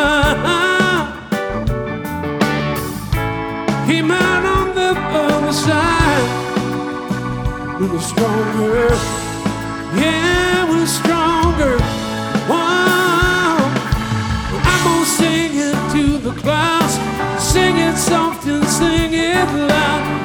Came out on the other side. We were stronger. Yeah, we're stronger. Whoa. I'm gonna sing it to the clouds. Sing it soft and sing it loud.